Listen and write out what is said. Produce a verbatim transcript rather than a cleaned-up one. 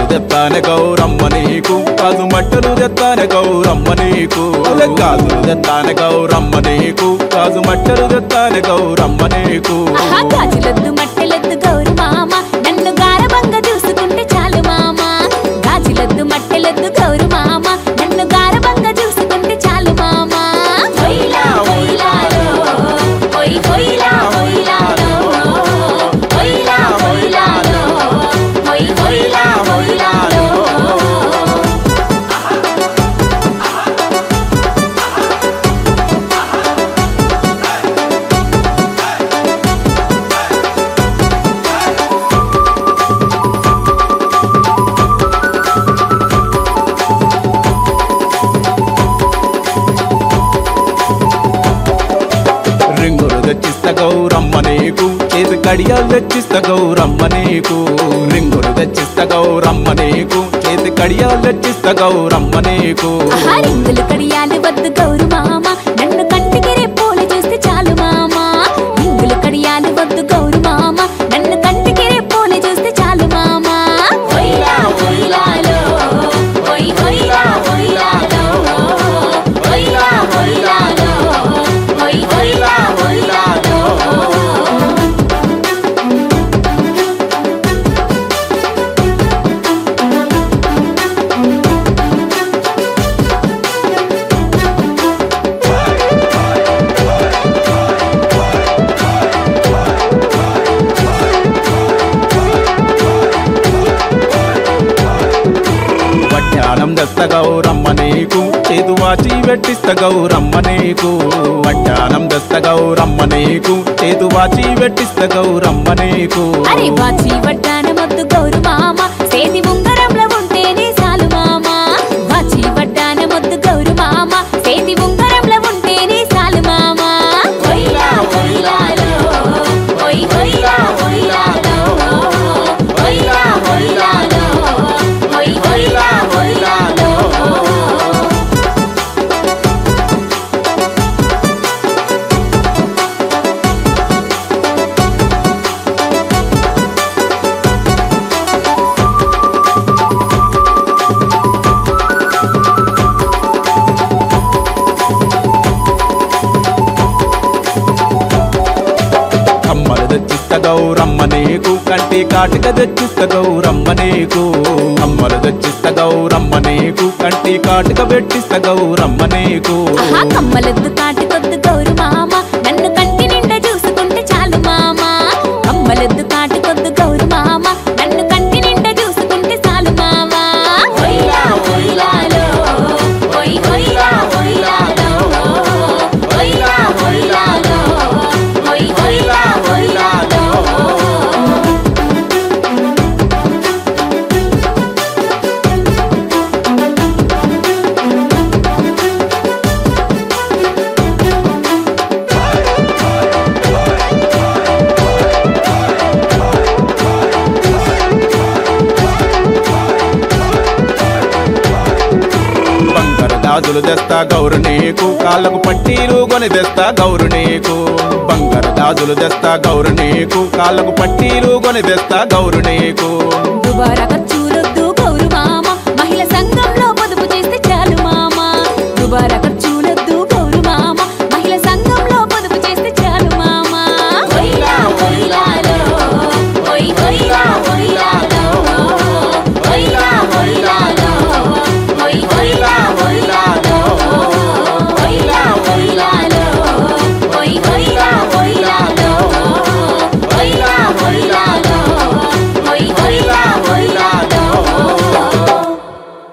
తెత్తానే గౌరమ్మ నీకు కాజు మట్టలు తెత్తానే గౌరమ్మ నీకు గాజులు తెత్తానే గౌరమ్మ నీకు కాజు మట్టలు తెత్తానే గౌరమ్మ నీకు గాజులొద్దు మట్టెలొద్దు గౌరు మామ నన్ను గారబంగా చూసుకుంటే చాలు మామ గాజులొద్దు మట్టెలొద్దు గౌరు మామ నన్ను గారబంగా చూసుకుంటే చాలు మామ హొయ్లా హొయ్లాలో హొయ్ హొయ్లా హొయ్లాలో హొయ్లా హొయ్లాలో హొయ్ హొయ్లా హొయ్లాలో రింగులు తెచ్చిస్తా గౌరమ్మ నీకు చేతి కడియాలు తెచ్చిస్తా గౌరమ్మ నీకు రింగులు తెచ్చిస్తా గౌరమ్మ నీకు చేతి కడియాలు తెచ్చిస్తా గౌరమ్మ నీకు రింగులు కడియాలు వద్దు గౌరు మామ నన్ను కంటికి రెప్పోలు చూస్తే చాలు మామ రింగులు కడియాలు వద్దు గౌరు మామ నన్ను కంటికి రెప్పోలు చూస్తే చాలు మామ హొయ్లా హొయ్లాలో హొయ్ హొయ్లా హొయ్లాలో హొయ్లా హొయ్లాలో హొయ్ హొయ్లా హొయ్లాలో వడ్డానం దస్త గౌరమ్మ నీకు చేతు వాచి వెట్టిస్త గౌరమ్మ నీకు వడ్డానం దస్త గౌరమ్మ నీకు చేతు వాచి వెట్టిస్త గౌరమ్మ నీకు అరే వాచి వడ్డానమొద్దు గౌరు మామ సేది ఉంగరంలో ఉంటేనే చాలు మామ వాచి వడ్డానమొద్దు గౌరు మామ సేది ఉంగరంలో ఉంటేనే చాలు మామ హొయ్లా హొయ్లాలో హొయ్ హొయ్లా హొయ్లాలో హొయ్లా హొయ్లాలో హొయ్ హొయ్లా హొయ్లాలో కమ్మలు తెచ్చిస్త గౌరమ్మ నీకు కంటి కాటిక తెచ్చిస్త గౌరమ్మ నీకు కమ్మలు తెచ్చిస్త గౌరమ్మ నీకు కంటి కాటిక పెట్టిస్త గౌరమ్మ నీకు ఆహా కమ్మలొద్దు కాటుకొద్దు గౌరు మామ నన్ను కంటి నిండా చూసుకుంటే చాలు మామ కమ్మలొద్దు కాటుకొద్దు గౌరు మామ నన్ను కంటి నిండా చూసుకుంటే చాలు మామ హొయ్లా హొయ్లాలో హొయ్ హొయ్లా హొయ్లాలో హొయ్లా హొయ్లాలో హొయ్ హొయ్లా హొయ్లాలో బంగారు గాజులు తెస్తా గౌరు నీకు కాళ్ళకు పట్టీలు కొని తెస్తా గౌరు నీకు బంగారు గాజులు తెస్తా గౌరు నీకు కాళ్ళకు పట్టీలు కొని తెస్తా గౌరు నీకు దుబారా ఖర్చులొద్దు